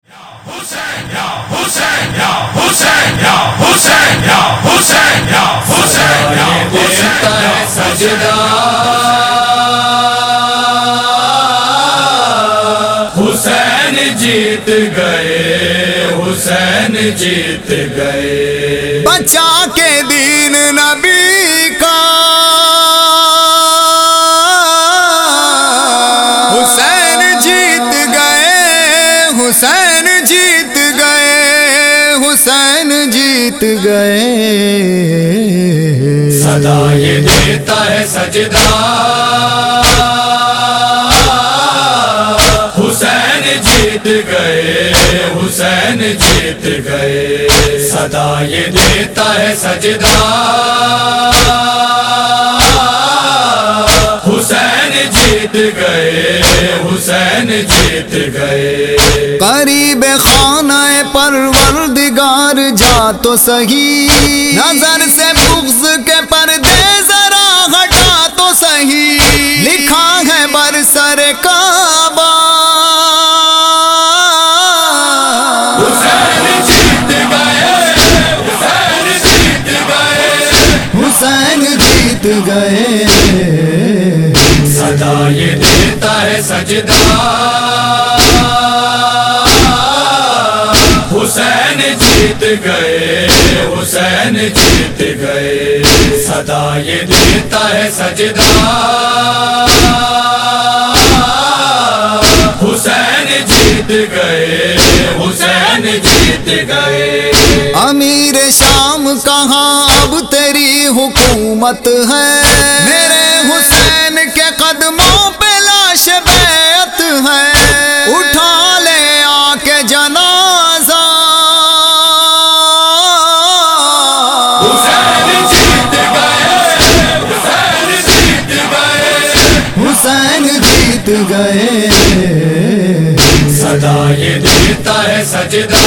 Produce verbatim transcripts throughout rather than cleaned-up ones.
حسین یا حسین یا حسین یا حسین یا حسین یا حسین یا دیتا ہے سجدہ حسین جیت گئے حسین جیت گئے بچا کے دین نبی کا حسین جیت گئے حسین جیت گئے حسین جیت گئے صدا یہ دیتا ہے سجدہ حسین جیت گئے حسین جیت گئے صدا یہ دیتا ہے سجدہ حسین جیت گئے حسین جیت گئے قریب خانہ پروردگار جا تو سہی نظر سے بغض کے پردے ذرا ہٹا تو سہی لکھا ہے برسر کعبہ حسین جیت گئے حسین جیت گئے حسین جیت گئے صدا یہ دیتا ہے سجدہ حسین جیت گئے حسین جیت گئے صدا یہ دیتا ہے سجدہ حسین جیت گئے حسین جیت گئے امیر شام کہاں اب تیری حکومت ہے میرے حسین کے قدموں پہ لاش بیعت ہے اٹھا لے آ کے جنازہ حسین جیت گئے حسین جیت گئے حسین جیت گئے صدا یہ دیتا ہے سجدہ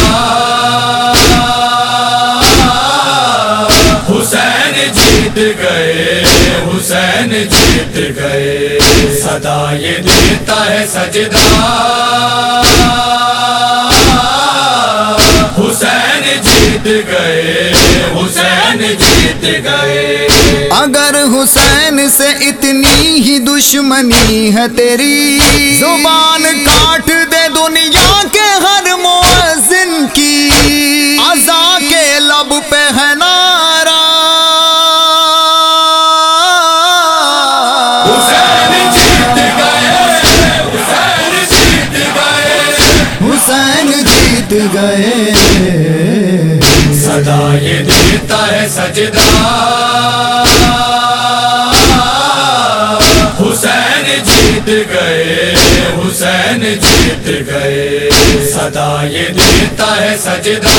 حسین جیت گئے حسین جیت گئے صدا یہ دیتا ہے سجدہ حسین جیت گئے حسین جیت گئے اگر حسین سے اتنی ہی دشمنی ہے تیری زبان کاٹ دے دنیا کے ہر مؤذن کی عزا کے لب پہ ہے نعرہ حسین جیت گئے حسین جیت گئے حسین جیت گئے صدا یہ دیتا ہے سجدہ حسین جیت گئے حسین جیت گئے صدا یہ دیتا ہے سجدہ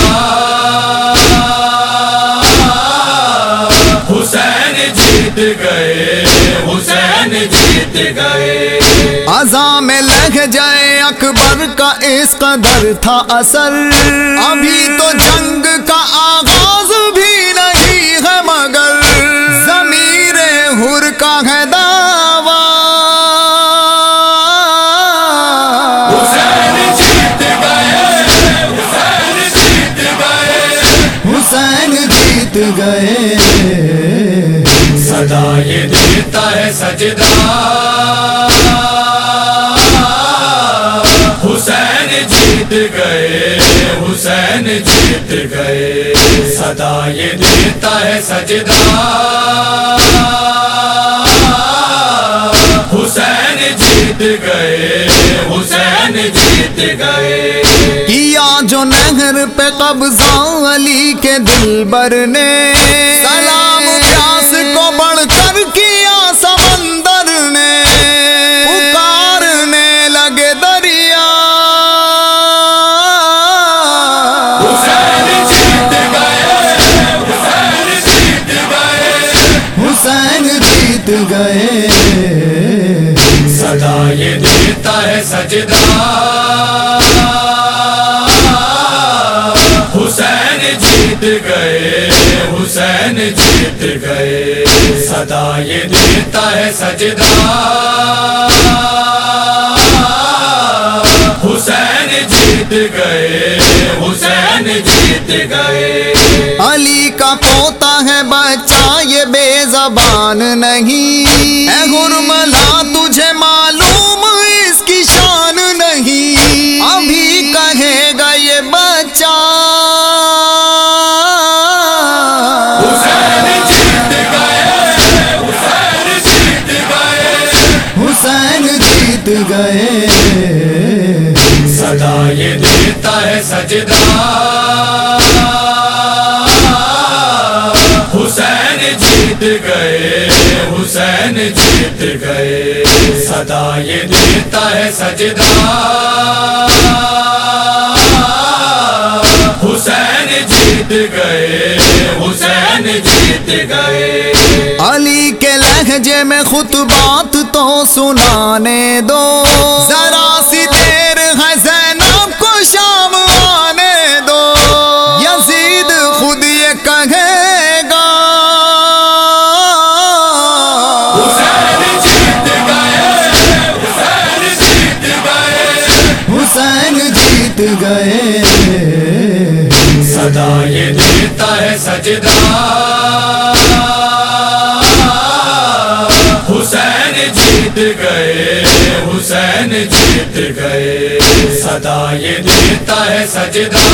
حسین جیت گئے حسین جیت گئے عزا میں لگ جائے اکبر کا اس قدر تھا اثر ابھی تو جنگ کا آغاز بھی نہیں ہے مگر ضمیر حر کا ہے دعویٰ حسین جیت گئے حسین جیت گئے حسین جیت گئے صدا یہ دیتا ہے سجدہ حسین جیت گئے حسین جیت گئے صدا یہ دیتا ہے سجدہ حسین جیت گئے حسین جیت گئے کیا جو نہر پہ قبضہ علی کے دلبر نے سلام پیاس کو بڑھ کر کیا سمندر نے پکارنے لگے دریا حسین جیت گئے حسین جیت گئے حسین جیت گئے صدا یہ دیتا ہے سجدہ حسین جیت گئے حسین جیت گئے صدا یہ دیتا ہے سجدہ حسین جیت گئے حسین جیت گئے. علی کا پوتا ہے بچہ یہ بے زبان نہیں، اے حرملا تجھے معلوم اس کی شان نہیں، ابھی کہے گا یہ بچہ حسین جیت گئے، حسین جیت گئے، حسین جیت گئے. صدا یہ دیتا ہے سجدہ حسین جیت گئے، حسین جیت گئے. صدا یہ دیتا ہے سجدہ حسین جیت گئے، حسین جیت گئے. علی کے لہجے میں خطبات تو سنانے دو، ذرا سی دیر ہے زینب کو شام آنے دو، یزید خود یہ کہے گا حسین جیت گئے، حسین جیت گئے، حسین جیت گئے. صدا یہ دیتا ہے سجدہ حسین جیت گئے، حسین جیت گئے. صدا یہ دیتا ہے سجدہ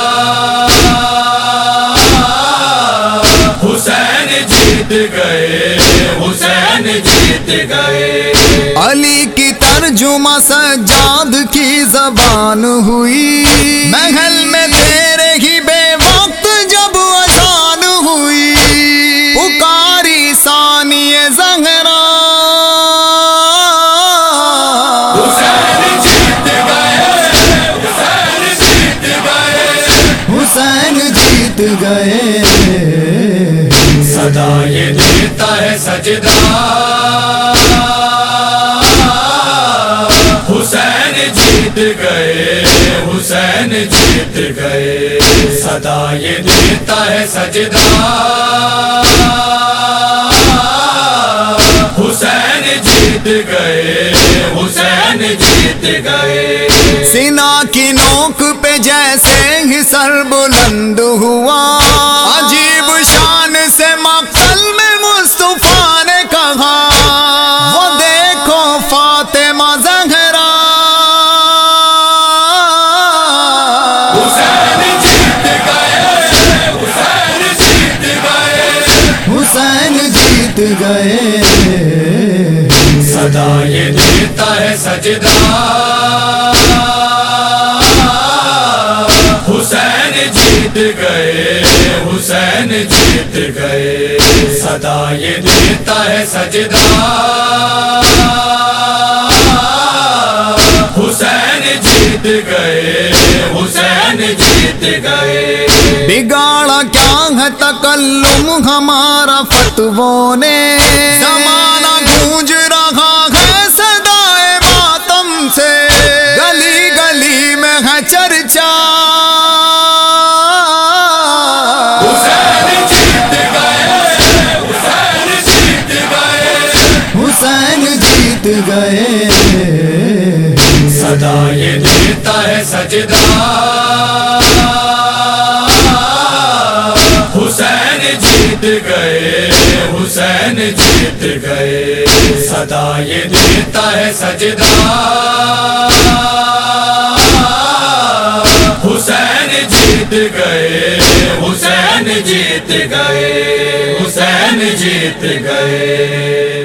حسین جیت گئے، حسین جیت گئے. علی کی ترجمہ سجاد کی زبان ہوئی، محل میں تیرے ہی بے وقت جب اذان ہوئی، پکاری ثانی زہرا حسین جیت گئے، حسین جیت گئے، حسین جیت گئے. صدا یہ دیتا ہے سجدہ حسین جیت گئے، حسین جیت گئے. صدا یہ دیتا ہے سجدہ حسین جیت گئے، حسین جیت گئے. سینا کی نوک پہ جیسے ہی سر بلند ہوا، عجیب شان سے مقتل میں مصطفیٰ نے کہا، وہ دیکھو فاطمہ زہرا حسین جیت گئے، حسین جیت گئے، حسین جیت گئے. صدا یہ دیتا ہے سجدہ حسین جیت گئے، حسین جیت گئے. صدا یہ دیتا ہے سجدہ حسین جیت گئے، حسین جیت گئے. بگاڑا کیا ہے تکلم ہمارا فتووں نے، زمانہ گونج رہا ہے صدائے ماتم سے، گلی گلی میں ہے چرچا حسین جیت گئے، حسین جیت گئے، حسین جیت گئے. صدا یہ دیتا ہے سجدہ حسین جیت گئے، حسین جیت گئے. صدا یہ دیتا ہے سجدہ حسین جیت گئے، حسین جیت گئے، حسین جیت گئے.